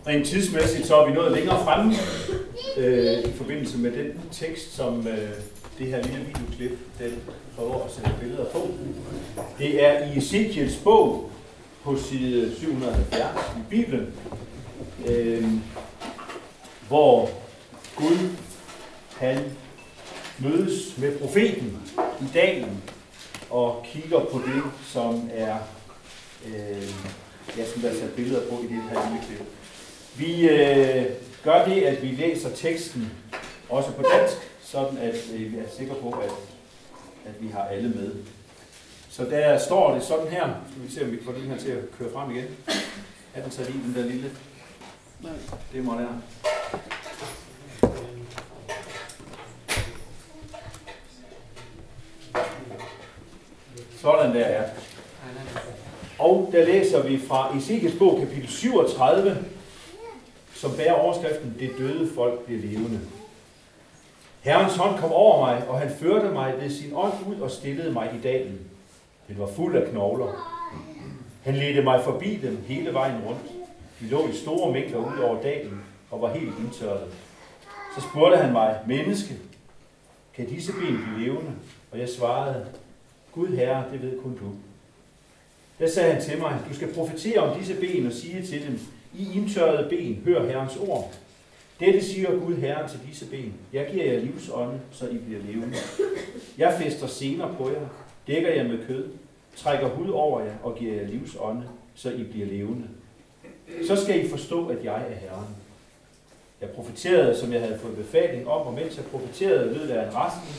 Rent tidsmæssigt, så er vi nået længere fremme i forbindelse med den tekst, som det her lille videoklip, den prøver at sætte billeder på. Det er i Ezekiels bog på side 770 i Bibelen, hvor Gud, han mødes med profeten i dalen og kigger på det, som er, som der er sat billeder på i det her lille klip. Vi gør det, at vi læser teksten også på dansk, sådan at vi er sikre på, at vi har alle med. Så der står det sådan her. Skal vi se, om vi kan få den her til at køre frem igen. Er den så lige den der lille? Nej. Det må der. Sådan der er. Og der læser vi fra Ezekiels bog, kapitel 37, som bærer overskriften, det døde folk bliver levende. Herrens hånd kom over mig, og han førte mig ved sin ånd ud og stillede mig i dalen. Den var fuld af knogler. Han ledte mig forbi dem hele vejen rundt. De lå i store mængder ud over dalen og var helt indtørret. Så spurgte han mig, menneske, kan disse ben blive levende? Og jeg svarede, Gud Herre, det ved kun du. Der sagde han til mig, du skal profetere om disse ben og sige til dem, I indtørrede ben, hør Herrens ord. Dette siger Gud Herren til disse ben. Jeg giver jer livsånde, så I bliver levende. Jeg fæster sener på jer, dækker jer med kød, trækker hud over jer og giver jer livsånde, så I bliver levende. Så skal I forstå, at jeg er Herren. Jeg profeterede, som jeg havde fået befaling om, og mens jeg profeterede, lød der en raslen,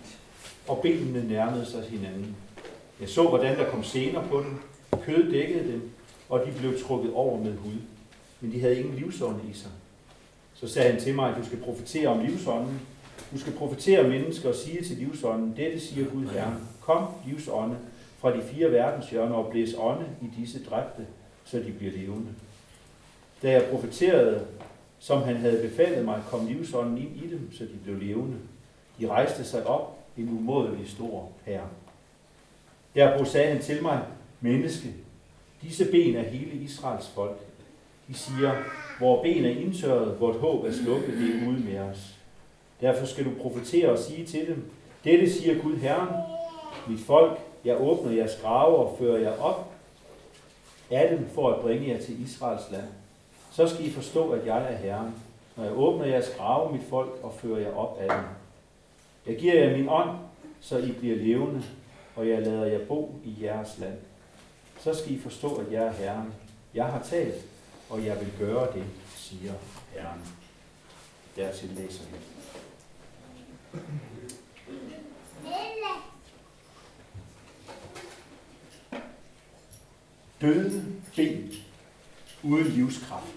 og benene nærmede sig hinanden. Jeg så, hvordan der kom sener på dem, kød dækkede dem, og de blev trukket over med hud. Men de havde ingen livsånde i sig. Så sagde han til mig, at du skal profetere om livsånden. Du skal profetere om mennesker og sige til livsånden, dette siger Gud Herren. Kom, livsånde, fra de 4 verdenshjørner og blæs ånde i disse dræbte, så de bliver levende. Da jeg profeterede, som han havde befalet mig, kom livsånden ind i dem, så de blev levende. De rejste sig op, en umådelig stor hær. Derpå sagde han til mig, menneske, disse ben er hele Israels folk. De siger, hvor ben er indtørret, vort håb er slukket, det er ude med os. Derfor skal du profetere og sige til dem, dette siger Gud Herren, mit folk, jeg åbner jeres grave og fører jer op af dem for at bringe jer til Israels land. Så skal I forstå, at jeg er Herren, når jeg åbner jeres grave, mit folk, og fører jer op af dem. Jeg giver jer min ånd, så I bliver levende, og jeg lader jer bo i jeres land. Så skal I forstå, at jeg er Herren. Jeg har talt, og jeg vil gøre det, siger Herren. Dertil læser vi. Døde ben uden livskraft.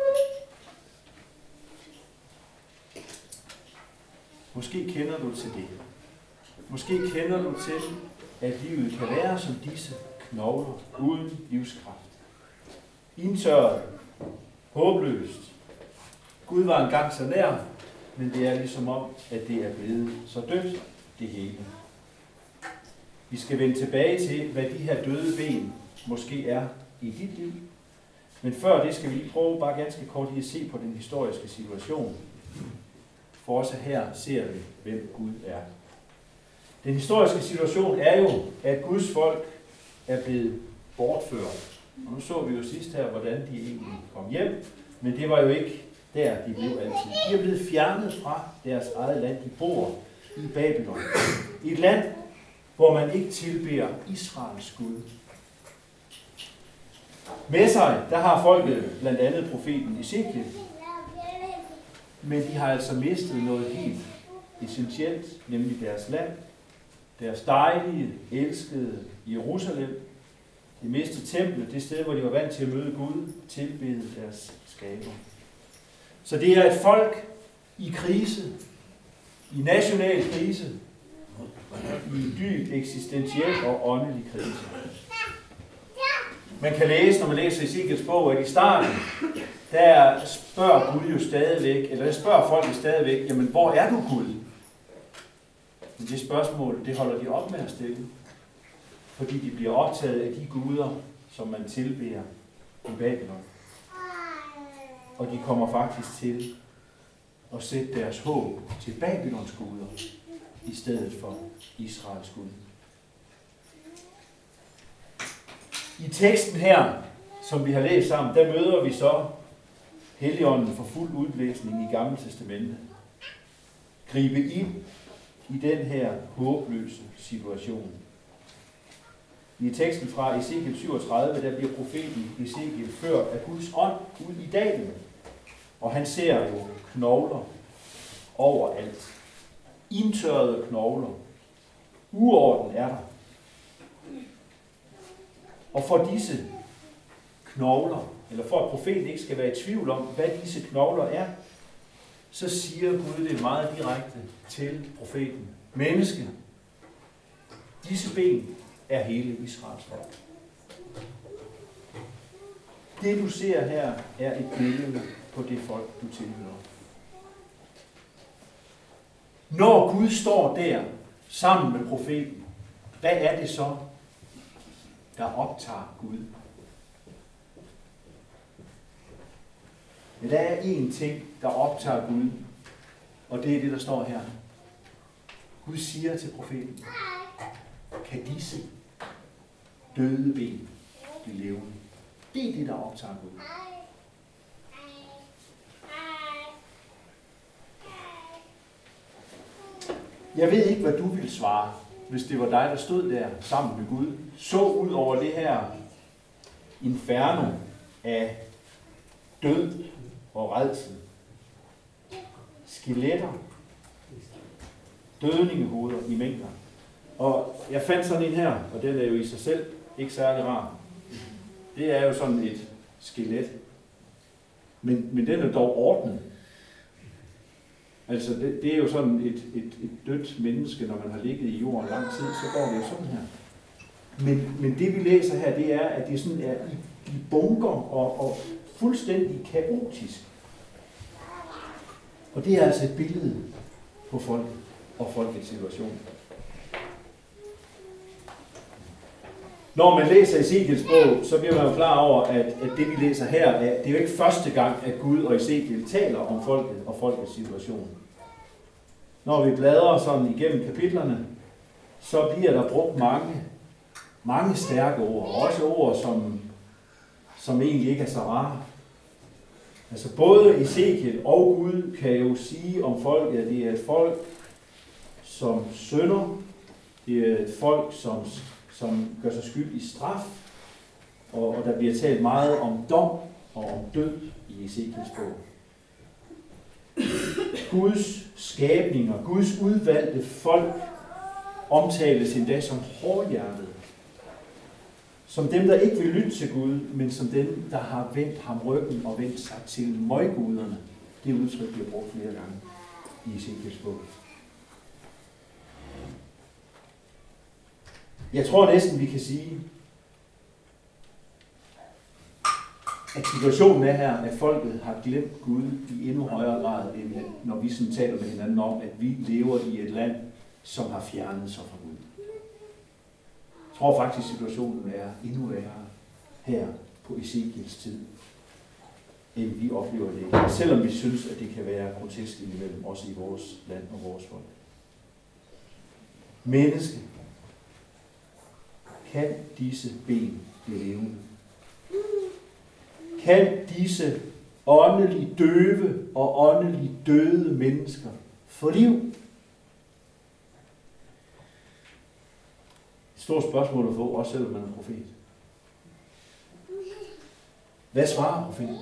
Måske kender du til det. Måske kender du til, at livet kan være som disse knogler uden livskraft. Indtørret, håbløst. Gud var engang så nær, men det er ligesom om, at det er blevet så dødt, det hele. Vi skal vende tilbage til, hvad de her døde ben måske er i dit liv. Men før det skal vi lige prøve bare ganske kort lige at se på den historiske situation. For også her ser vi, hvem Gud er. Den historiske situation er jo, at Guds folk er blevet bortført. Og nu så vi jo sidst her, hvordan de egentlig kom hjem, men det var jo ikke der, de blev altid. De er blevet fjernet fra deres eget land. De bor i Babylon. I et land, hvor man ikke tilbeder Israels Gud. Med sig, der har folket blandt andet profeten Ezekiel. Men de har altså mistet noget helt essentielt, nemlig deres land. Deres dejlige, elskede Jerusalem. De mistede templet, det sted, hvor de var vant til at møde Gud, tilbede deres skaber. Så det er et folk i krise, i national krise, i dyb eksistentiel og åndelig krise. Man kan læse, når man læser Ezekiels bog, at i starten, der spørger Gud jo stadigvæk, eller der spørger folk stadigvæk, jamen hvor er du Gud? Men det spørgsmål, det holder de op med at stille. Fordi de bliver optaget af de guder, som man tilbeder i Babylon. og de kommer faktisk til at sætte deres håb til Babylons guder, i stedet for Israels Gud. I teksten her, som vi har læst sammen, der møder vi så Helligånden for fuld udblæsning i Gamle Testamente. Gribe ind i den her håbløse situation. I teksten fra Ezekiel 37, der bliver profeten Ezekiel ført af Guds ånd ud i dalen. Og han ser jo knogler overalt. Indtørrede knogler. Uorden er der. Og for disse knogler, eller for at profeten ikke skal være i tvivl om, hvad disse knogler er, så siger Gud det meget direkte til profeten. Menneske, disse ben er hele Israels folk. Det du ser her er et billede på det folk, du tilhører. Når Gud står der sammen med profeten, hvad er det så, der optager Gud? Men der er én ting, der optager Gud, og det er det, der står her. Gud siger til profeten, kan disse døde ben blive levende? Det er det, der optager Gud. Jeg ved ikke, hvad du ville svare, hvis det var dig, der stod der sammen med Gud, så ud over det her inferno af død og rædsel. Skeletter, dødningehoveder i mængder. Og jeg fandt sådan en her, og den er jo i sig selv ikke særlig rar. Det er jo sådan et skelet. Men den er dog ordnet. Altså det er jo sådan et dødt menneske, når man har ligget i jorden lang tid, så går det jo sådan her. Men det vi læser her, det er, at det sådan er i bunker og fuldstændig kaotisk. Og det er altså et billede på folket og folkets situation. Når man læser Ezekiels bog, så bliver man jo klar over, at det vi læser her, det er jo ikke første gang, at Gud og Ezekiel taler om folket og folkets situation. Når vi bladrer sådan igennem kapitlerne, så bliver der brugt mange stærke ord, også ord, som egentlig ikke er så rare. Altså både Ezekiel og Gud kan jo sige om folket, at det er et folk, som synder, det er et folk, som gør sig skyld i straf, og der bliver talt meget om dom og om død i Ezekiels bog. Guds skabninger, Guds udvalgte folk, omtales endda som hårdhjertede. Som dem, der ikke vil lytte til Gud, men som dem, der har vendt ham ryggen og vendt sig til møgguderne. Det udtryk bliver brugt flere gange i Ezekiels bog. Jeg tror næsten, vi kan sige, at situationen er her, at folket har glemt Gud i endnu højere grad, end når vi sådan taler med hinanden om, at vi lever i et land, som har fjernet sig fra Gud. Jeg tror faktisk, situationen er endnu værre her på Ezekiels tid, end vi oplever det. Selvom vi synes, at det kan være grotesk indimellem, også i vores land og vores folk. Menneske, kan disse ben blive levende? Kan disse åndeligt døve og åndeligt døde mennesker få liv? Et stort spørgsmål at få, også selvom man er profet. Hvad svarer profeten?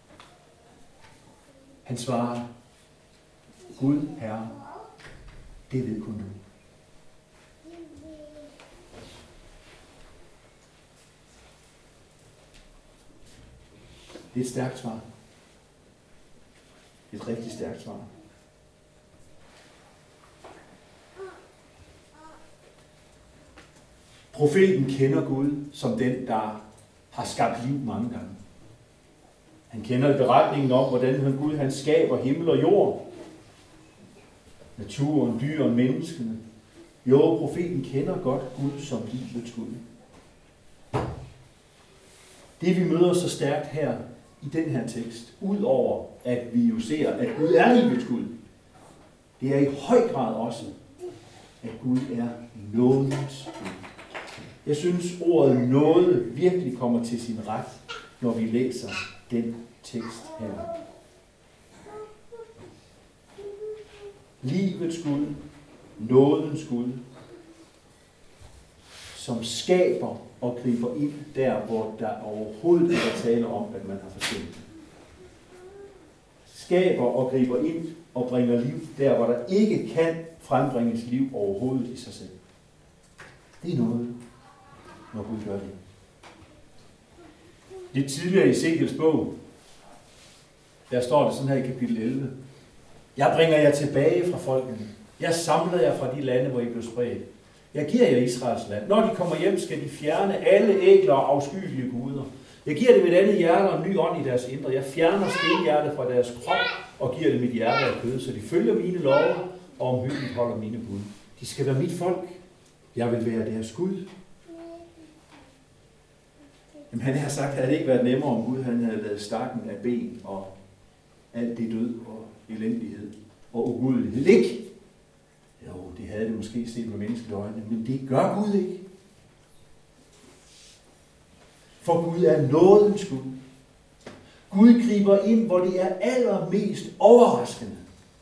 Han svarer, Gud, Herre, det ved kun du. Det er et stærkt svar. Et rigtig stærkt svar. Profeten kender Gud som den, der har skabt liv mange gange. Han kender beretningen om, hvordan Gud han skaber himmel og jord. Naturen, dyrene, menneskene. Jo, profeten kender godt Gud som livets Gud. Det vi møder så stærkt her i den her tekst, udover at vi jo ser, at Gud er livets Gud, det er i høj grad også, at Gud er nådens Gud. Jeg synes, ordet nåde virkelig kommer til sin ret, når vi læser den tekst her. Livets Gud, nådens Gud, som skaber og griber ind der, hvor der overhovedet ikke er tale om, at man har forsømt. Skaber og griber ind og bringer liv der, hvor der ikke kan frembringes liv overhovedet i sig selv. Det er noget, når Gud gør det. Lidt tidligere i Ezekiels bog, der står det sådan her i kapitel 11. Jeg bringer jer tilbage fra folkene. Jeg samler jer fra de lande, hvor I blev spredt. Jeg giver jer Israels land. Når de kommer hjem, skal de fjerne alle ægler og afskyelige guder. Jeg giver dem et andet hjerte og en ny ånd i deres indre. Jeg fjerner stenhjertet fra deres krop og giver dem et hjerte af kød, så de følger mine love og omhyggeligt holder mine bud. De skal være mit folk. Jeg vil være deres Gud. Jamen, han har sagt, at det havde ikke været nemmere, om Gud han havde lavet stakken af ben og alt det død og elendighed og ugudelighed ligge. Jo, det havde det måske set med menneskelige øjne, men det gør Gud ikke. For Gud er nådens Gud. Gud griber ind, hvor det er allermest overraskende.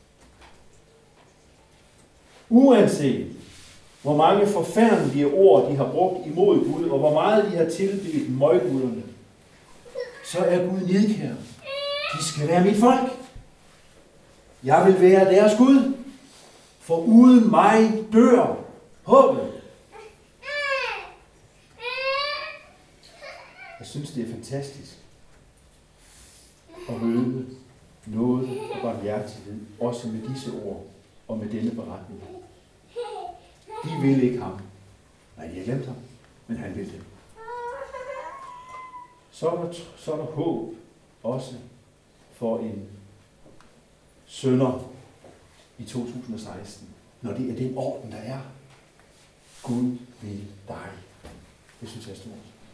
Uanset hvor mange forfærdelige ord de har brugt imod Gud, og hvor meget de har tilbedt møgguderne, så er Gud nidkær. De skal være mit folk. Jeg vil være deres Gud. For uden mig dør håbet. Jeg synes, det er fantastisk at møde nåde og barmhjertighed, også med disse ord og med denne beretning. De vil ikke ham. Nej, de har glemt ham, men han vil det. Så er der håb også for en synder i 2016, når det er den orden, der er. Gud vil dig. Det synes jeg er stort.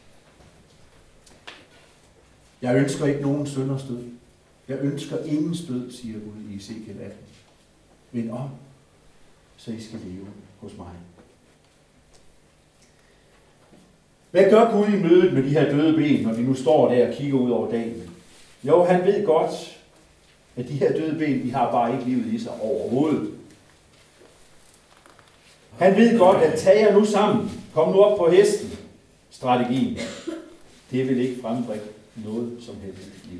Jeg ønsker ikke nogen synders død. Jeg ønsker ingens død, siger Gud i Ezekiel 18. Vend om, så I skal leve hos mig. Hvad gør Gud i mødet med de her døde ben, når de nu står der og kigger ud over dagen? Jo, han ved godt, at de her døde ben, de har bare ikke livet i sig overhovedet. Han ved godt, at tag jer nu sammen, kom nu op på hesten, strategien. Det vil ikke frembringe noget som helst liv.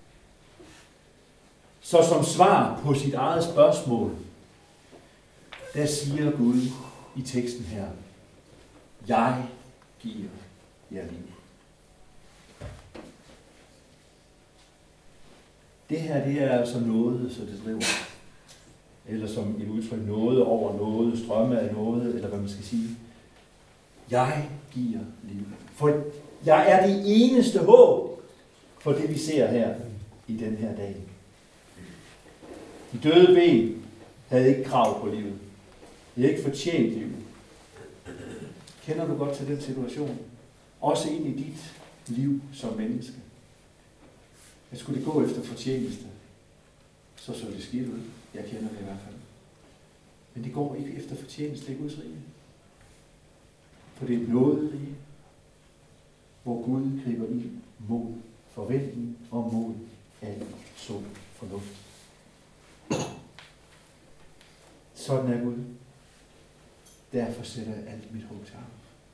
Så som svar på sit eget spørgsmål, der siger Gud i teksten her, jeg giver jer liv. Det her, det er altså noget, så det driver. Eller som et udtryk, noget over noget, strømme af noget, eller hvad man skal sige. Jeg giver liv. For jeg er det eneste håb for det, vi ser her i den her dag. De døde ben havde ikke krav på livet. De havde ikke fortjent livet. Kender du godt til den situation? Også ind i dit liv som menneske. At skulle det gå efter fortjeneste, så det skidt ud. Jeg kender det i hvert fald. Men det går ikke efter fortjeneste i Guds rige. For det er et nåderige, hvor Gud griber ind mod forventning og mod al sund fornuft. Sådan er Gud. Derfor sætter jeg alt mit håb til ham.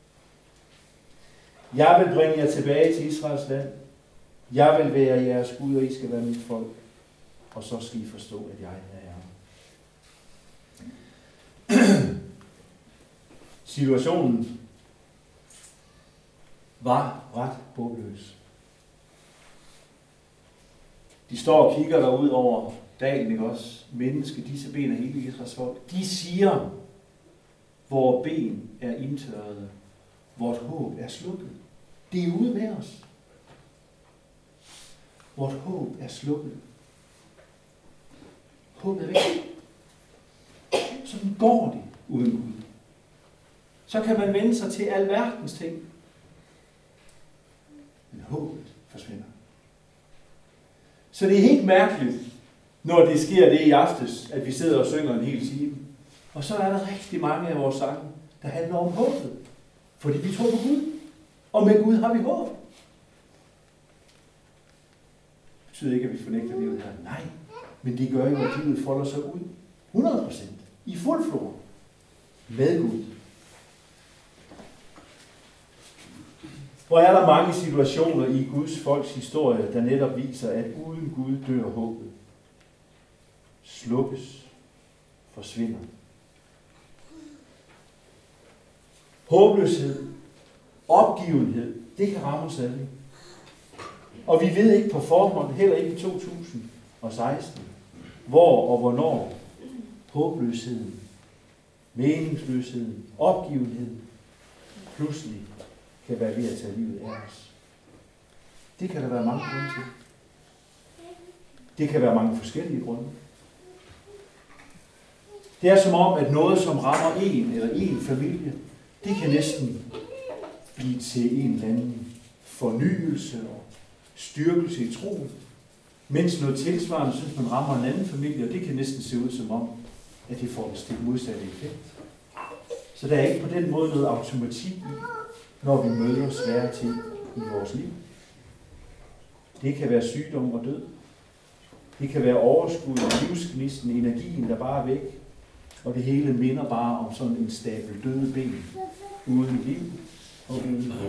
Jeg vil bringe jer tilbage til Israels land. Jeg vil være jeres Gud, og I skal være mit folk. Og så skal I forstå, at jeg er Herre. Situationen var ret håbløs. De står og kigger derud over dagen, ikke også? Menneske, disse ben er hele Israels folk. De siger, vores ben er indtørrede. Vort håb er slukket. Det er ude med os. Vort håb er slukket. Håbet er væk. Sådan går det uden Gud. Så kan man vende sig til alverdens ting. Men håbet forsvinder. Så det er helt mærkeligt, når det sker det i aftes, at vi sidder og synger en hel time. Og så er der rigtig mange af vores sange, der handler om håbet. Fordi vi tror på Gud. Og med Gud har vi håb. Det betyder ikke, at vi fornægter livet her. Nej, men det gør jo, at livet folder sig ud 100%. I fuld flor. Med Gud. Hvor er der mange situationer i Guds folks historie, der netop viser, at uden Gud dør håbet. Slukkes. Forsvinder. Håbløshed. Opgivenhed. Det kan ramme os alle. Og vi ved ikke på forhånd, heller ikke i 2016, hvor og hvornår håbløsheden, meningsløsheden, opgivenheden pludselig kan være ved at tage livet af os. Det kan der være mange grunde til. Det kan være mange forskellige grunde. Det er som om, at noget, som rammer en eller en familie, det kan næsten blive til en eller anden fornyelse og styrkelse i troen. Mens noget tilsvarende, synes man rammer en anden familie, og det kan næsten se ud som om, at det får en stik modsatte effekt. Så der er ikke på den måde noget automatik i, når vi møder svære ting i vores liv. Det kan være sygdom og død. Det kan være overskud og livsgnisten, energien, der bare er væk. Og det hele minder bare om sådan en stabel døde ben, uden liv og uden håb.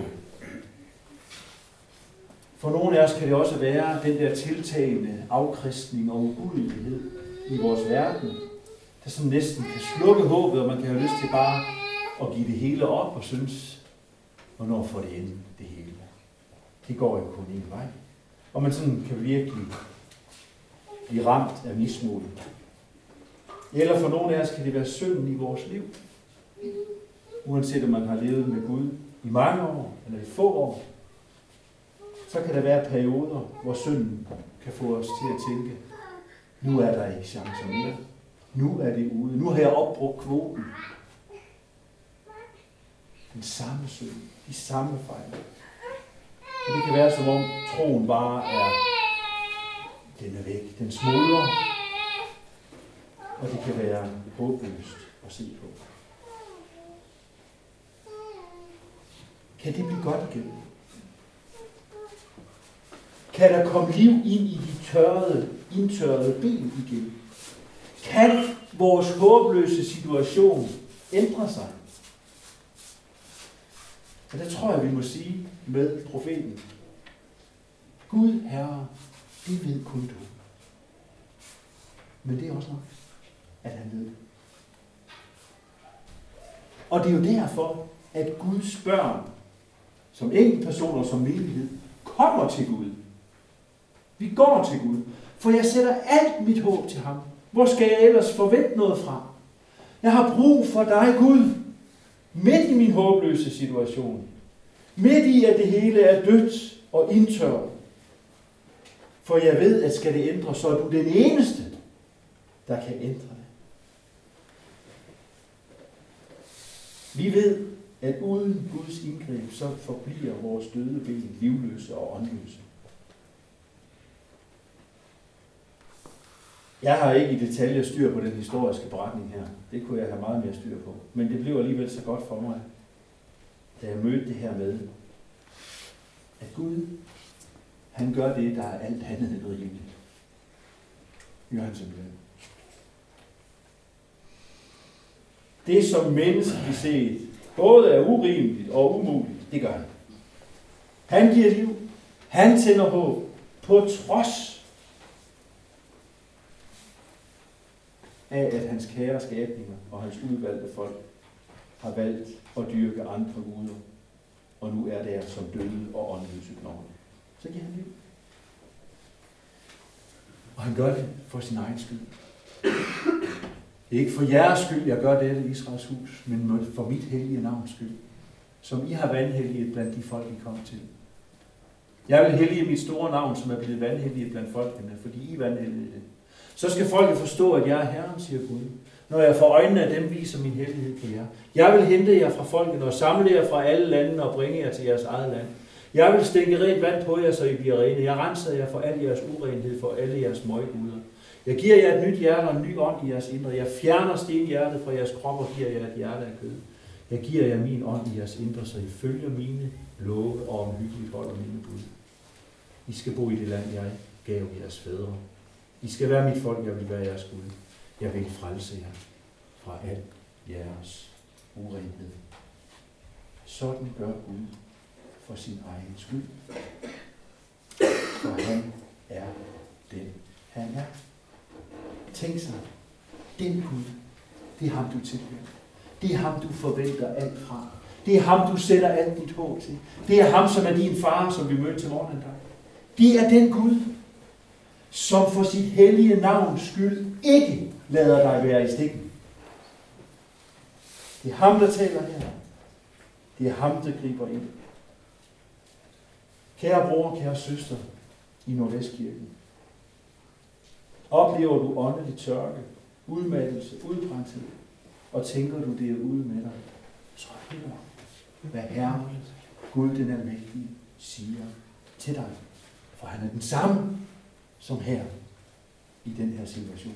For nogle af os kan det også være den der tiltagende afkristning og ugudelighed i vores verden, der sådan næsten kan slukke håbet, og man kan have lyst til bare at give det hele op og synes, hvornår får det ende, det hele. Det går jo kun en vej. Og man sådan kan virkelig blive ramt af mismod. Eller for nogle af os kan det være synden i vores liv. Uanset om man har levet med Gud i mange år eller i få år, så kan der være perioder, hvor synden kan få os til at tænke, nu er der ikke chancer mere. Nu er det ude. Nu har jeg opbrugt kvoten. Den samme synd. De samme fejl. Og det kan være som om troen bare er, den er væk. Den smuldrer. Og det kan være håbløst at se på. Kan det blive godt igen? Kan der komme liv ind i de indtørrede ben igen? Kan vores håbløse situation ændre sig? Og der tror jeg, vi må sige med profeten. Gud, Herre, det ved kun du. Men det er også nok, at han ved det. Og det er jo derfor, at Guds børn, som enkeltpersoner, som menighed, kommer til Gud. Vi går til Gud, for jeg sætter alt mit håb til ham. Hvor skal jeg ellers forvente noget fra? Jeg har brug for dig, Gud, midt i min håbløse situation. Midt i, at det hele er dødt og indtørret. For jeg ved, at skal det ændre, så er du den eneste, der kan ændre det. Vi ved, at uden Guds indgreb, så forbliver vores døde ben livløse og åndløse. Jeg har ikke i detaljer styr på den historiske beretning her. Det kunne jeg have meget mere styr på. Men det blev alligevel så godt for mig, da jeg mødte det her med, at Gud, han gør det, der er alt andet end rimeligt. Det gør han simpelthen. Det, som menneskeligt set både er urimeligt og umuligt, det gør han. Han giver liv. Han tænder håb på trods af, at hans kære skabninger og hans udvalgte folk har valgt at dyrke andre guder, og nu er der som døde og åndløse knogler. Så giver han liv. Og han gør det for sin egen skyld. Det er ikke for jeres skyld, jeg gør dette i Israels hus, men for mit hellige navns skyld, som I har vandhelliget blandt de folk, I kom til. Jeg vil hellige mit store navn, som er blevet vandhelliget blandt folkene, fordi I vandhelligede det. Så skal folket forstå, at jeg er Herren, siger Gud, når jeg for øjnene af dem viser min hellighed på jer. Jeg vil hente jer fra folkene og samle jer fra alle landene og bringe jer til jeres eget land. Jeg vil stænke rent vand på jer, så I bliver rene. Jeg renser jer for al jeres urenhed, for alle jeres møgguder. Jeg giver jer et nyt hjerte og en ny ånd i jeres indre. Jeg fjerner stenhjertet fra jeres krop og giver jer et hjerte af kød. Jeg giver jer min ånd i jeres indre, så I følger mine love og omhyggeligt holder mine bud. I skal bo i det land, jeg gav jeres fædre. I skal være mit folk, jeg vil være jeres Gud. Jeg vil frelse jer fra al jeres urenhed. Sådan gør Gud for sin egen skyld. For han er den, han er. Tænk sig, den Gud, det er ham, du tilhører. Det er ham, du forventer alt fra. Det er ham, du sætter alt dit håb til. Det er ham, som er din far, som vi mødte til morgendag. Det er den Gud, som for sit hellige navns skyld ikke lader dig være i stikken. Det er ham, der taler her. Det er ham, der griber ind. Kære bror, kære søster i Nordvestkirken. Oplever du åndelig tørke, udmattelse, udbrændthed, og tænker du, det er ude med dig, så hør, hvad Herren, Gud den almægtige, siger til dig. For han er den samme som her i den her situation.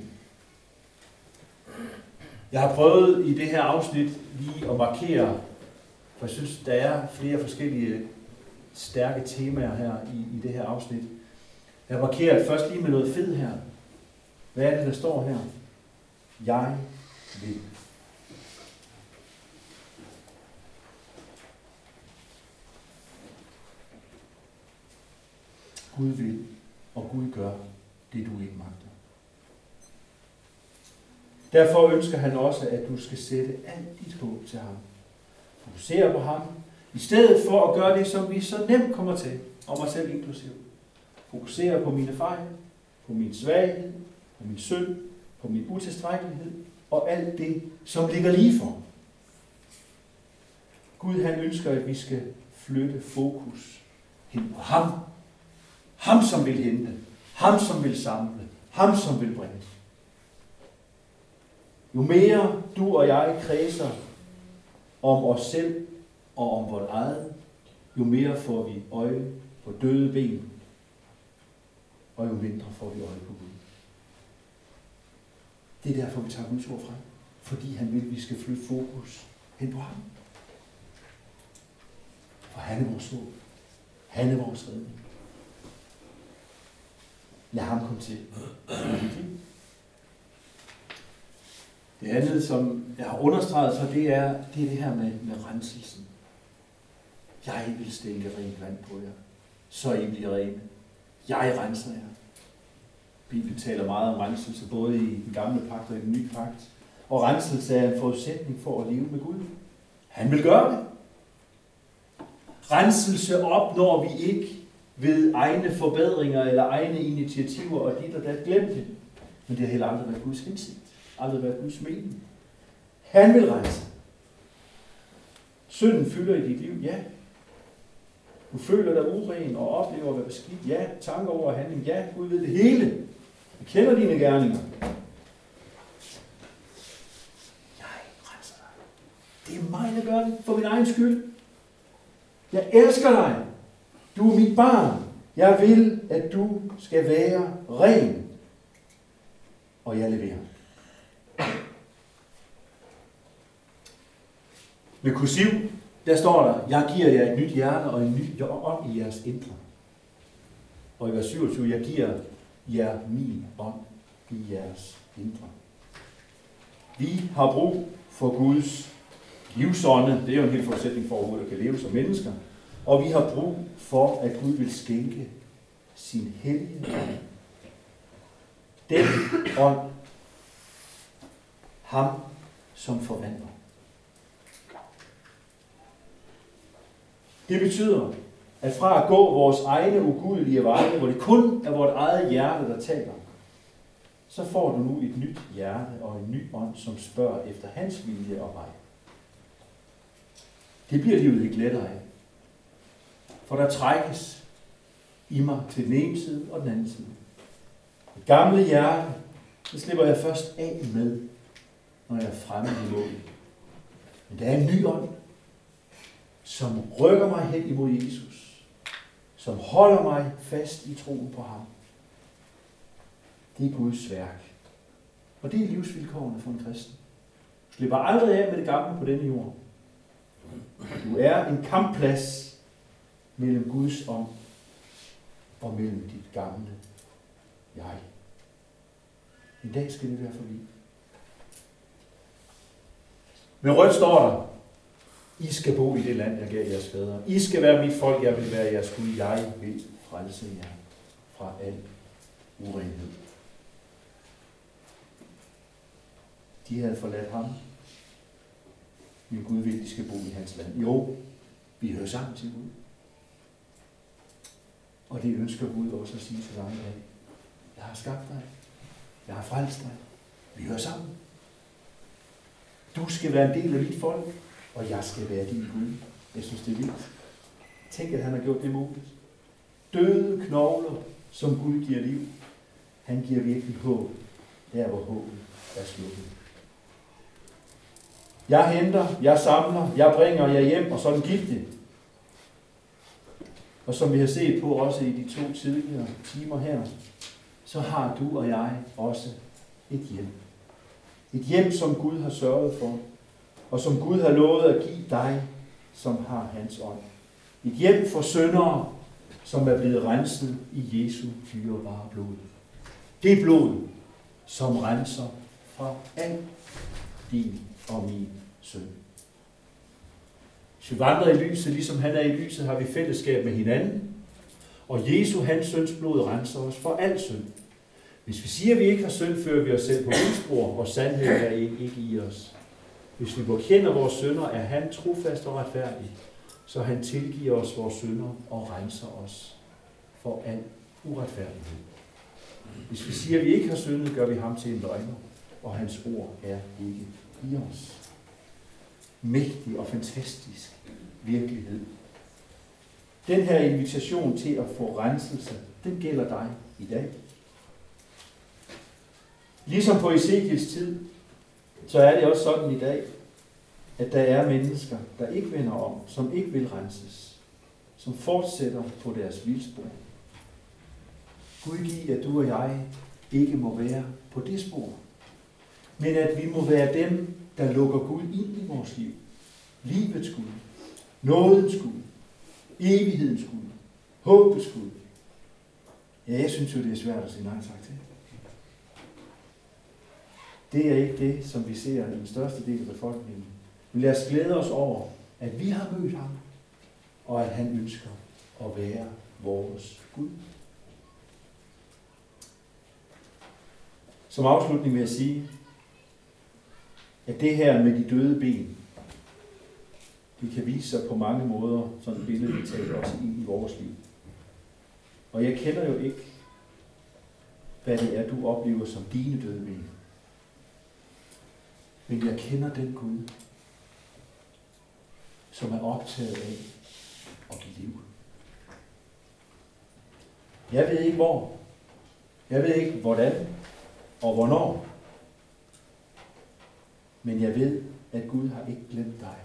Jeg har prøvet i det her afsnit lige at markere, for jeg synes, der er flere forskellige stærke temaer her i det her afsnit. Jeg har markeret først lige med noget fedt her. Hvad er det, der står her? Jeg vil. Gud vil, og Gud gør det, du ikke magter. Derfor ønsker han også, at du skal sætte alt dit håb til ham. Fokusere på ham, i stedet for at gøre det, som vi så nemt kommer til, og mig selv inklusiv. Fokusere på mine fejl, på min svaghed, på min synd, på min utilstrækkelighed, og alt det, som ligger lige for. Gud, han ønsker, at vi skal flytte fokus hen på ham. Ham, som vil hente. Ham, som vil samle. Ham, som vil bringe. Jo mere du og jeg kredser om os selv og om vores eget, jo mere får vi øje på døde ben, og jo mindre får vi øje på Gud. Det er derfor, vi tager Guds ord frem. Fordi han vil, at vi skal flytte fokus hen på ham. For han er vores håb. Han er vores redning. Lad ham komme til. Det andet, som jeg har understreget for, det er det her med renselsen. Jeg vil stænke rent vand på jer, så I bliver rene. Jeg renser jer. Bibelen taler meget om renselse, både i den gamle pagt og i den nye pagt. Og renselse er en forudsætning for at leve med Gud. Han vil gøre det. Renselse opnår vi ikke ved egne forbedringer eller egne initiativer og dit og dat. Glem det. Men det har heller aldrig været Guds hensigt. Aldrig været Guds mening. Han vil rense. Synden fylder i dit liv, ja. Du føler dig uren og oplever at være beskidt, ja. Tanker over handling, ja. Gud ved det hele. Jeg kender dine gerninger. Jeg renser dig. Det er mig, der gør det for min egen skyld. Jeg elsker dig. Du er mit barn. Jeg vil, at du skal være ren. Og jeg leverer. Med kursiv, der står der, jeg giver jer et nyt hjerte og en ny ånd i jeres indre. Og i vers 27, jeg giver jer min ånd i jeres indre. Vi har brug for Guds livsånde. Det er jo en hel forudsætning for overhovedet at kan leve som mennesker. Og vi har brug for, at Gud vil skænke sin hellige ånd. Den ånd, ham som forvandler. Det betyder, at fra at gå vores egne ugudelige veje, hvor det kun er vores eget hjerte, der taler, så får du nu et nyt hjerte og en ny ånd, som spørger efter hans vilje og vej. Det bliver livet ikke lettere af. For der trækkes i mig til den ene side og den anden side. Det gamle hjerte, det slipper jeg først af med, når jeg er fremme i målet. Men der er en ny ånd, som rykker mig hen imod Jesus. som holder mig fast i troen på ham. Det er Guds værk. Og det er livsvilkårene for en kristen. Du slipper aldrig af med det gamle på denne jord. Du er en kampplads mellem Guds ånd og mellem dit gamle jeg. En dag skal det være forbi. Med rødt står der, I skal bo i det land, jeg gav jeres fædre. I skal være mit folk, jeg vil være jeres Gud. Jeg vil frelse jer fra al urenhed. De havde forladt ham. Men Gud vil, de skal bo i hans land. Jo, vi hører sammen til Gud. Og det ønsker Gud også at sige til dig i dag. Jeg har skabt dig. Jeg har frelst dig. Vi hører sammen. Du skal være en del af mit folk, og jeg skal være din Gud. Jeg synes, det er vildt. Tænk, at han har gjort det muligt. Døde knogler, som Gud giver liv. Han giver virkelig håb, der hvor håbet er slukket. Jeg henter, jeg samler, jeg bringer jer hjem, og sådan gik det. Og som vi har set på også i de 2 tidligere timer her, så har du og jeg også et hjem. Et hjem, som Gud har sørget for, og som Gud har lovet at give dig, som har hans ånd. Et hjem for syndere, som er blevet renset i Jesu dyrebare blod. Det blod, som renser fra al din og min synd. Hvis vi vandrer i lyset, ligesom han er i lyset, har vi fællesskab med hinanden. Og Jesu, hans søns blod, renser os for al synd. Hvis vi siger, at vi ikke har synd, fører vi os selv på vildspor, og sandhed er ikke i os. Hvis vi bekender vores synder, er han trofast og retfærdig, så han tilgiver os vores synder og renser os for al uretfærdighed. Hvis vi siger, at vi ikke har syndet, gør vi ham til en løgner, og hans ord er ikke i os. Mægtig og fantastisk virkelighed. Den her invitation til at få renselse, den gælder dig i dag. Ligesom på Ezekiels tid, så er det også sådan i dag, at der er mennesker, der ikke vender om, som ikke vil renses, som fortsætter på deres vildspor. Gud giv, at du og jeg ikke må være på det spor, men at vi må være dem, der lukker Gud ind i vores liv. Livets Gud, nådens Gud, evighedens Gud, håbets Gud. Ja, jeg synes jo, det er svært at sige nej tak til. Det er ikke det, som vi ser i den største del af befolkningen. Men lad os glæde os over, at vi har mødt ham, og at han ønsker at være vores Gud. Som afslutning vil jeg sige, at det her med de døde ben, det kan vise sig på mange måder, sådan et billede, vi taler også ind i vores liv. Og jeg kender jo ikke, hvad det er, du oplever som dine døde ben. Men jeg kender den Gud, som er optaget af at give liv. Jeg ved ikke hvor. Jeg ved ikke hvordan og hvornår. Men jeg ved, at Gud har ikke glemt dig.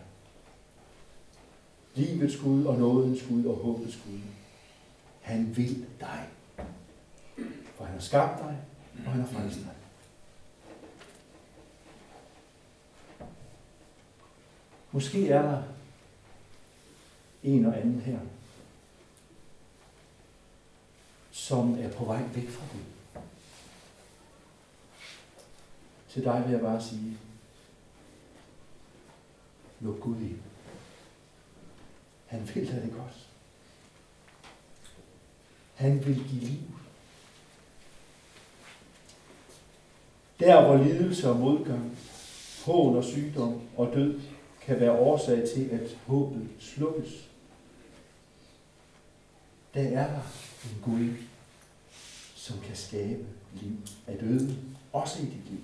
Livets Gud og nådens Gud og håbets Gud. Han vil dig. For han har skabt dig, og han har frelst dig. Måske er der en og anden her, som er på vej væk fra Gud. Til dig vil jeg bare sige, luk Gud ind. Han vil dig det godt. Han vil give liv. Der hvor lidelse og modgang, hån og sygdom og død kan være årsag til, at håbet slukkes. Der er der en Gud, som kan skabe liv af døde, også i dit liv.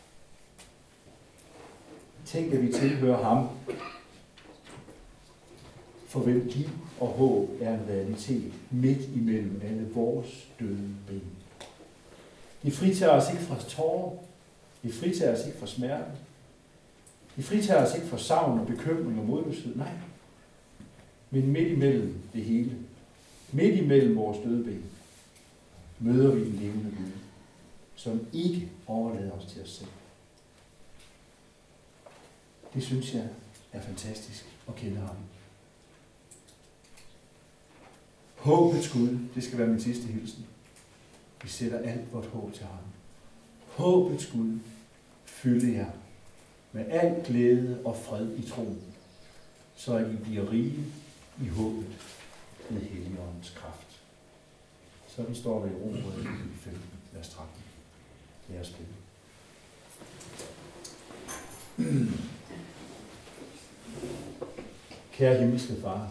Tænk, at vi tilhører ham, for hvem liv og håb er en realitet midt imellem alle vores døde ben. Det fritager os ikke fra tårer, det fritager os ikke fra smerten, det fritager os ikke fra savn og bekymring og modløshed, nej. Men midt imellem det hele, Midt imellem vores dødben møder vi den levende Gud, som ikke overlader os til os selv. Det synes jeg er fantastisk at kende ham. Håbets Gud, det skal være min sidste hilsen. Vi sætter alt vort håb til ham. Håbets Gud, fylde jer med al glæde og fred i troen, så I bliver rige i håbet ved Helligåndens kraft. Sådan står det i Romerbrevet 15, vers 13. Lad os bede. Kære himmelske Far,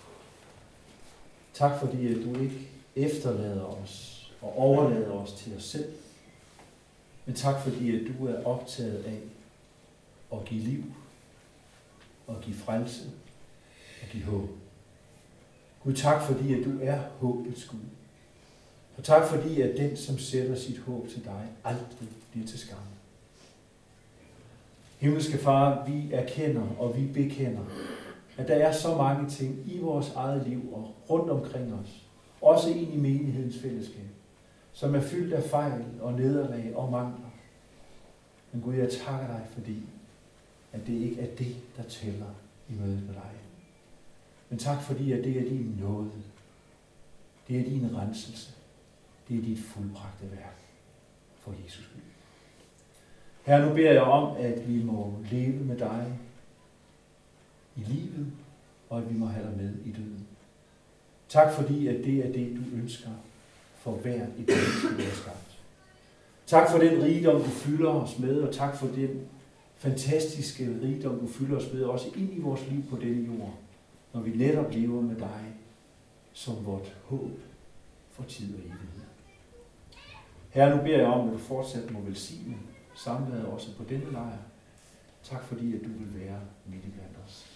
tak fordi at du ikke efterlader os og overlader os til os selv, men tak fordi at du er optaget af at give liv og give frelse og give håb. Gud, tak fordi at du er håbets Gud. Og tak fordi at den, som sætter sit håb til dig, aldrig bliver til skamme. Himmelske Far, vi erkender og vi bekender, at der er så mange ting i vores eget liv og rundt omkring os, også ind i menighedens fællesskab, som er fyldt af fejl og nederlag og mangler. Men Gud, jeg takker dig, fordi at det ikke er det, der tæller i mødet med dig. Men tak fordi, at det er din nåde. Det er din renselse. Det er dit fuldbragte værk for Jesus skyld. Herre, nu beder jeg om, at vi må leve med dig i livet, og at vi må have dig med i døden. Tak fordi, at det er det, du ønsker for hvert et menneske, du har skabt. Tak for den rigdom, du fylder os med, og tak for den fantastiske rigdom, du fylder os med, også ind i vores liv på denne jord, når vi netop lever med dig som vort håb for tid og evighed. Herre, nu beder jeg om, at du fortsat må velsigne samværet også på denne lejr. Tak fordi, at du vil være midt i blandt os.